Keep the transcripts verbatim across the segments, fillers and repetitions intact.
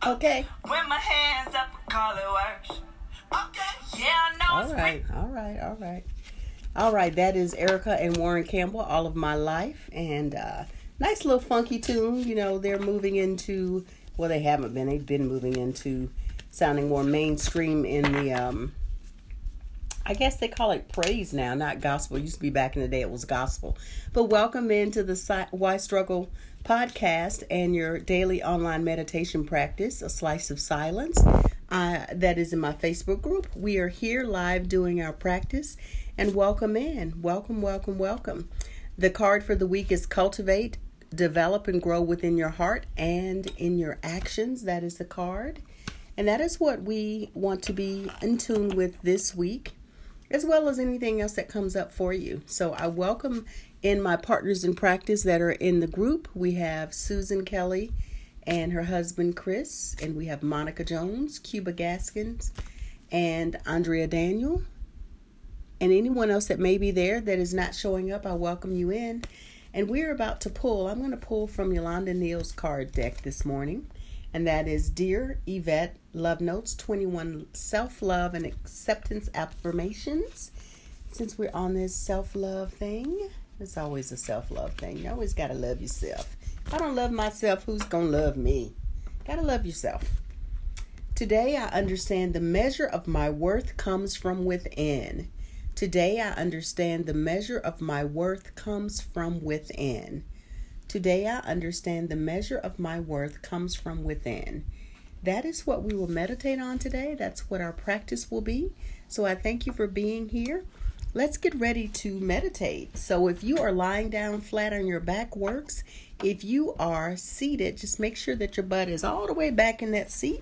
Okay. When my hands up, call it worse. Okay. Yeah, I know All it's right. All right. All right. All right. That is Erica and Warren Campbell, All of My Life. And uh, nice little funky tune. You know, they're moving into, well, they haven't been. They've been moving into sounding more mainstream in the, um, I guess they call it praise now, not gospel. It used to be back in the day it was gospel. But welcome into the Si- Why Struggle podcast and your daily online meditation practice, A Slice of Silence. Uh, that is in my Facebook group. We are here live doing our practice, and welcome in. Welcome, welcome, welcome. The card for the week is Cultivate, Develop, and Grow Within Your Heart and in Your Actions. That is the card. And that is what we want to be in tune with this week, as well as anything else that comes up for you. So I welcome in my partners in practice that are in the group. We have Susan Kelly and her husband Chris, and we have Monica Jones, Cuba Gaskins, and Andrea Daniel. And anyone else that may be there that is not showing up, I welcome you in. And we're about to pull, I'm going to pull from Yolanda Neal's card deck this morning. And that is Dear Yvette, Love Notes, twenty-one Self-Love and Acceptance Affirmations. Since we're on this self-love thing, it's always a self-love thing. You always got to love yourself. If I don't love myself, who's going to love me? Got to love yourself. Today, I understand the measure of my worth comes from within. Today, I understand the measure of my worth comes from within. Today, I understand the measure of my worth comes from within. That is what we will meditate on today. That's what our practice will be. So I thank you for being here. Let's get ready to meditate. So if you are lying down flat on your back, works. If you are seated, just make sure that your butt is all the way back in that seat.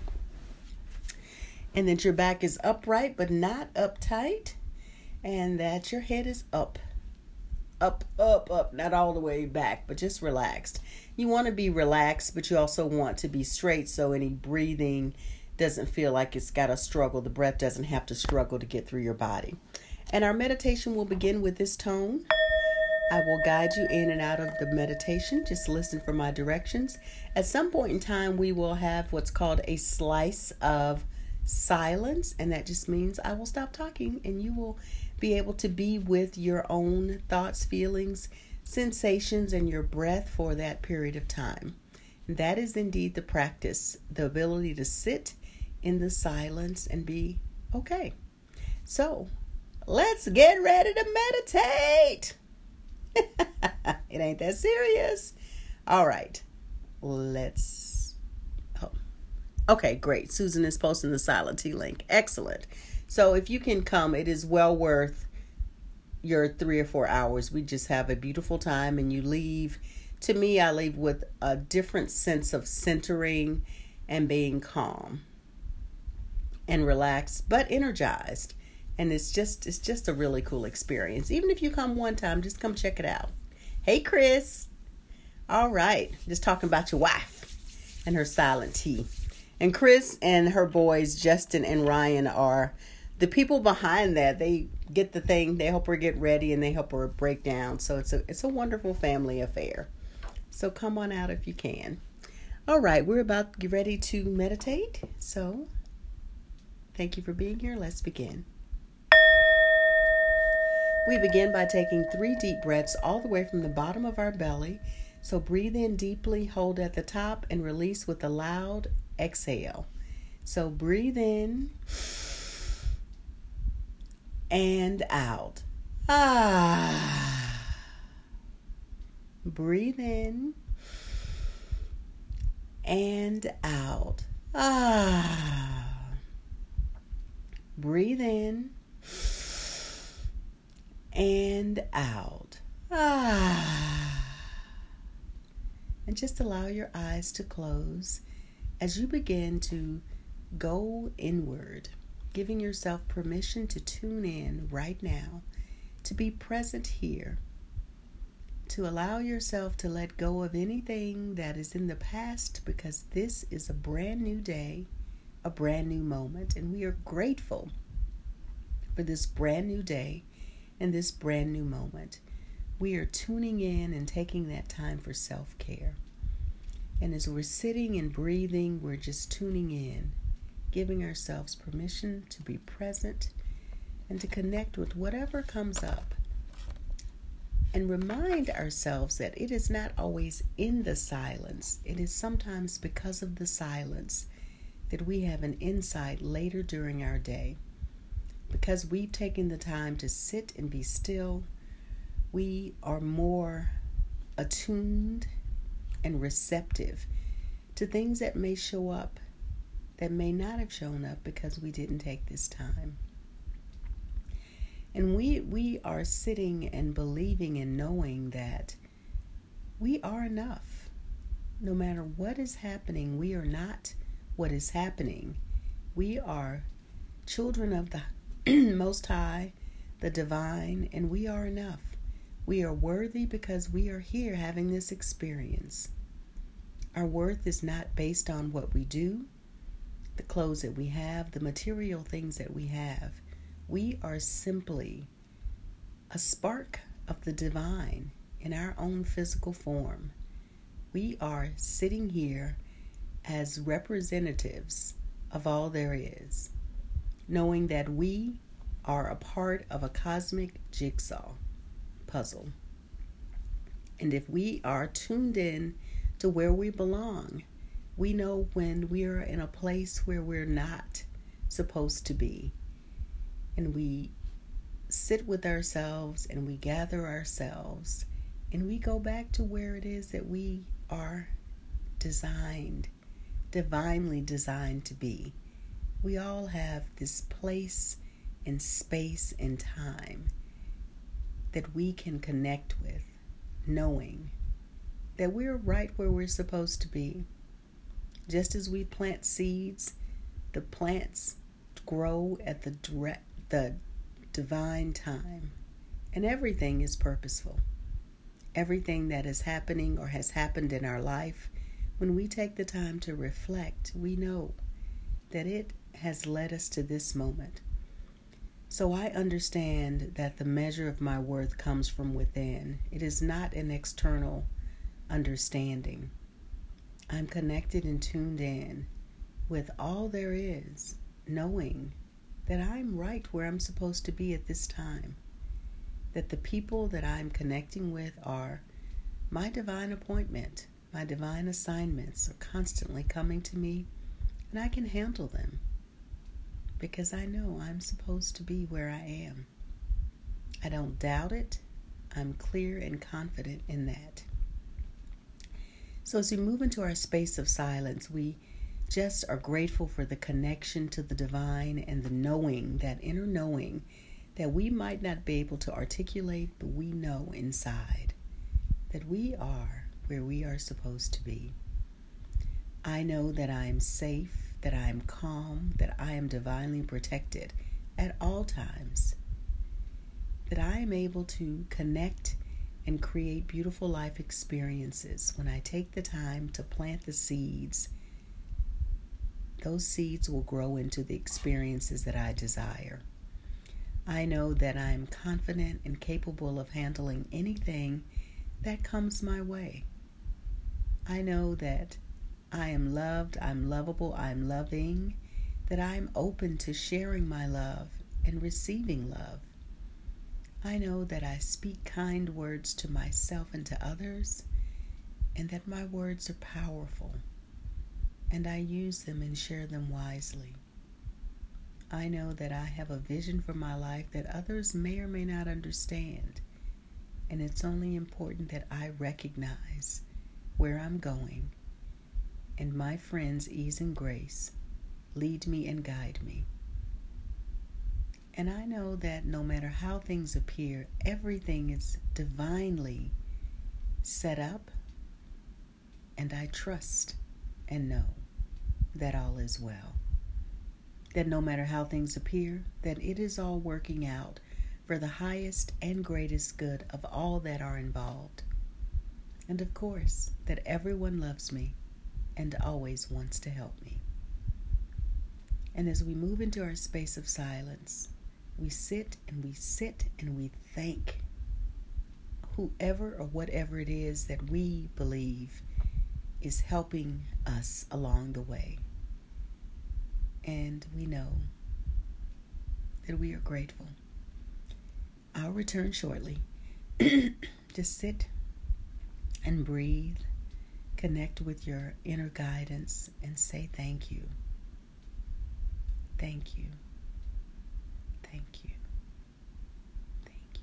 And that your back is upright but not uptight. And that your head is up. Up, up, up. Not all the way back, but just relaxed. You want to be relaxed, but you also want to be straight so any breathing doesn't feel like it's got to struggle. The breath doesn't have to struggle to get through your body. And our meditation will begin with this tone. I will guide you in and out of the meditation. Just listen for my directions. At some point in time, we will have what's called a slice of silence. And that just means I will stop talking and you will be able to be with your own thoughts, feelings, sensations, and your breath for that period of time. And that is indeed the practice, the ability to sit in the silence and be okay. So let's get ready to meditate. It ain't that serious. All right, let's. Oh. Okay, great. Susan is posting the Silent Tea link. Excellent. So if you can come, it is well worth your three or four hours. We just have a beautiful time and you leave. To me, I leave with a different sense of centering and being calm and relaxed, but energized. And it's just it's just a really cool experience. Even if you come one time, just come check it out. Hey, Chris. All right. Just talking about your wife and her silent tea. And Chris and her boys, Justin and Ryan, are the people behind that. They get the thing. They help her get ready and they help her break down. So it's a it's a wonderful family affair. So come on out if you can. All right. We're about to get ready to meditate. So thank you for being here. Let's begin. We begin by taking three deep breaths all the way from the bottom of our belly. So breathe in deeply, hold at the top, and release with a loud exhale. So breathe in and out. Ah. Breathe in and out. Ah. Breathe in and out. Ah. And just allow your eyes to close as you begin to go inward, giving yourself permission to tune in right now, to be present here, to allow yourself to let go of anything that is in the past, because this is a brand new day, a brand new moment, and we are grateful for this brand new day and this brand new moment. We are tuning in and taking that time for self-care. And as we're sitting and breathing, we're just tuning in, giving ourselves permission to be present and to connect with whatever comes up. And remind ourselves that it is not always in the silence. It is sometimes because of the silence that we have an insight later during our day. Because we've taken the time to sit and be still, we are more attuned and receptive to things that may show up that may not have shown up because we didn't take this time. And we we are sitting and believing and knowing that we are enough. No matter what is happening, we are not what is happening. We are children of the Most High, the Divine, and we are enough. We are worthy because we are here having this experience. Our worth is not based on what we do, the clothes that we have, the material things that we have. We are simply a spark of the divine in our own physical form. We are sitting here as representatives of all there is, knowing that we are a part of a cosmic jigsaw puzzle. And if we are tuned in to where we belong, we know when we are in a place where we're not supposed to be. And we sit with ourselves and we gather ourselves and we go back to where it is that we are designed, divinely designed to be. We all have this place and space and time that we can connect with, knowing that we're right where we're supposed to be. Just as we plant seeds, the plants grow at the direct, the divine time, and everything is purposeful. Everything that is happening or has happened in our life, when we take the time to reflect, we know that it has led us to this moment. So I understand that the measure of my worth comes from within. It is not an external understanding. I'm connected and tuned in with all there is, knowing that I'm right where I'm supposed to be at this time. That the people that I'm connecting with are my divine appointment. My divine assignments are constantly coming to me, and I can handle them because I know I'm supposed to be where I am. I don't doubt it. I'm clear and confident in that. So as we move into our space of silence, we just are grateful for the connection to the divine and the knowing, that inner knowing that we might not be able to articulate, but we know inside that we are where we are supposed to be. I know that I am safe, that I am calm, that I am divinely protected at all times, that I am able to connect and create beautiful life experiences when I take the time to plant the seeds. Those seeds will grow into the experiences that I desire. I know that I am confident and capable of handling anything that comes my way. I know that I am loved, I'm lovable, I'm loving, that I'm open to sharing my love and receiving love. I know that I speak kind words to myself and to others, and that my words are powerful, and I use them and share them wisely. I know that I have a vision for my life that others may or may not understand, and it's only important that I recognize where I'm going, and my friends' ease and grace lead me and guide me. And I know that no matter how things appear, everything is divinely set up, and I trust and know that all is well. That no matter how things appear, that it is all working out for the highest and greatest good of all that are involved. And of course, that everyone loves me and always wants to help me. And as we move into our space of silence, we sit and we sit and we thank whoever or whatever it is that we believe is helping us along the way. And we know that we are grateful. I'll return shortly. Just sit and breathe, connect with your inner guidance, and say thank you. Thank you. Thank you. Thank you.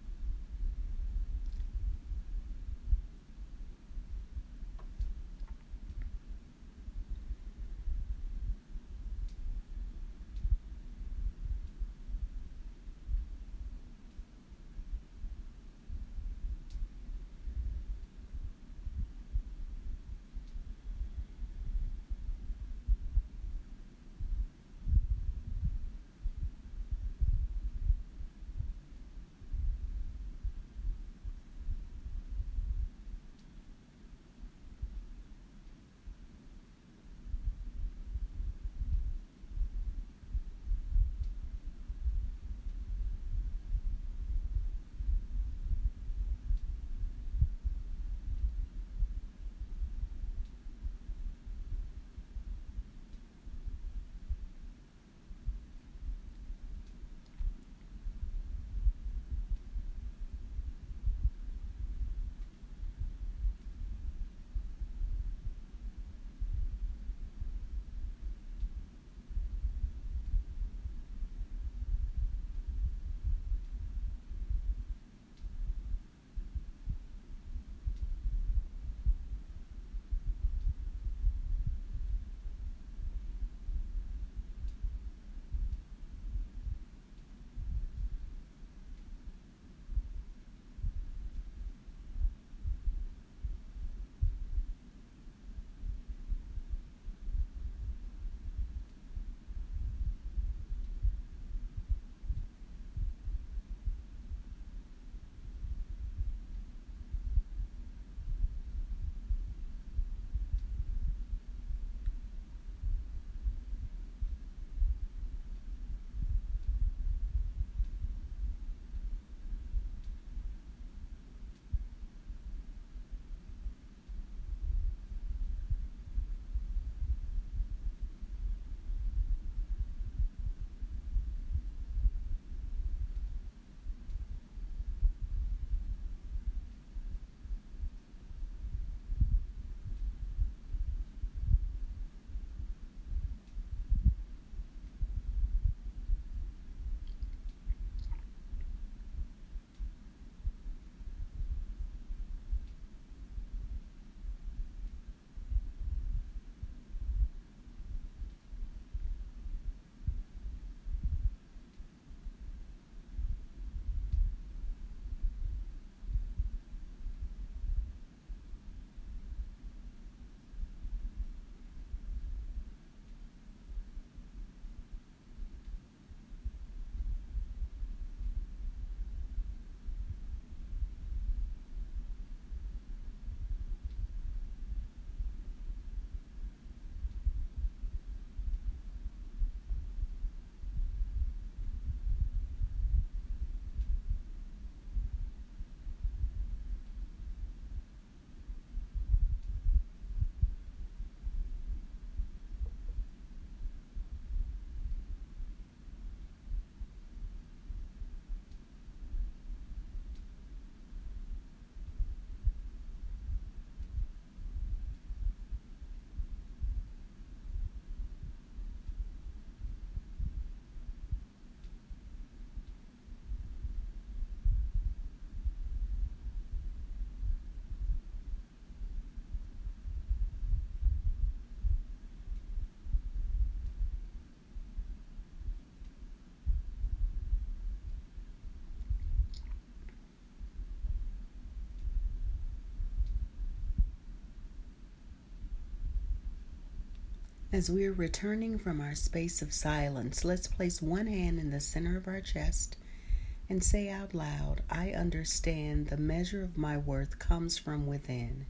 As we're returning from our space of silence, let's place one hand in the center of our chest and say out loud, I understand the measure of my worth comes from within.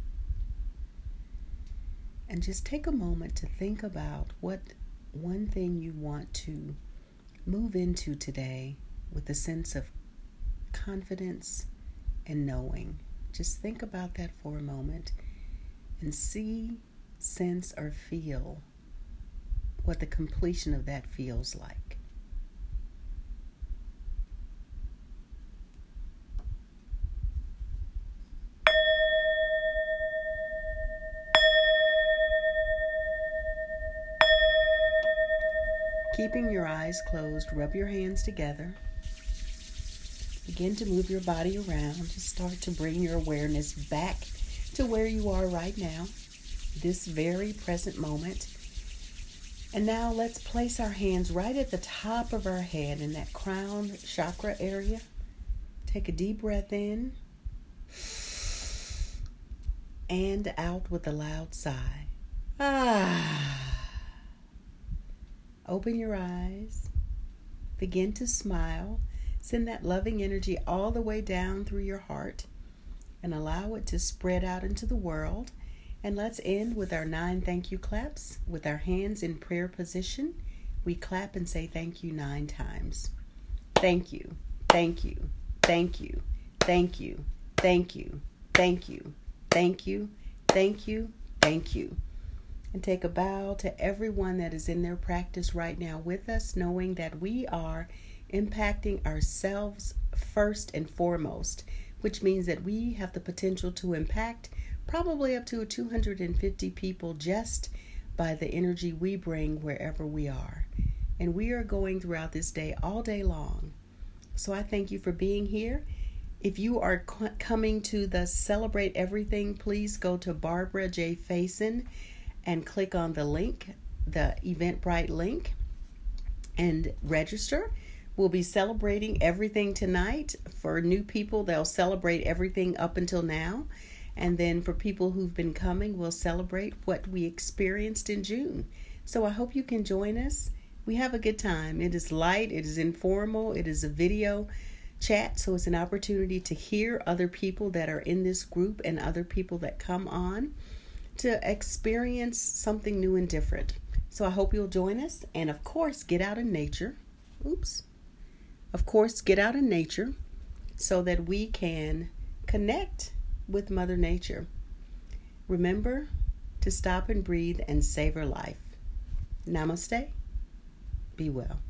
And just take a moment to think about what one thing you want to move into today with a sense of confidence and knowing. Just think about that for a moment and see, sense, or feel what the completion of that feels like. Keeping your eyes closed, rub your hands together. Begin to move your body around. Just start to bring your awareness back to where you are right now, this very present moment. And now let's place our hands right at the top of our head in that crown chakra area. Take a deep breath in and out with a loud sigh. Ah. Open your eyes. Begin to smile. Send that loving energy all the way down through your heart and allow it to spread out into the world. And let's end with our nine thank you claps. With our hands in prayer position, we clap and say thank you nine times. Thank you, thank you, thank you, thank you, thank you, thank you, thank you, thank you, thank you. And take a bow to everyone that is in their practice right now with us, knowing that we are impacting ourselves first and foremost, which means that we have the potential to impact probably up to two hundred fifty people just by the energy we bring wherever we are. And we are going throughout this day all day long. So I thank you for being here. If you are c- coming to the Celebrate Everything, please go to Barbara J. Faison and click on the link, the Eventbrite link, and register. We'll be celebrating everything tonight. For new people, they'll celebrate everything up until now. And then for people who've been coming, we'll celebrate what we experienced in June. So I hope you can join us. We have a good time. It is light, it is informal, it is a video chat, so it's an opportunity to hear other people that are in this group and other people that come on to experience something new and different. So I hope you'll join us. And of course, get out in nature. Oops. Of course, get out in nature so that we can connect with Mother Nature. Remember to stop and breathe and savor life. Namaste. Be well.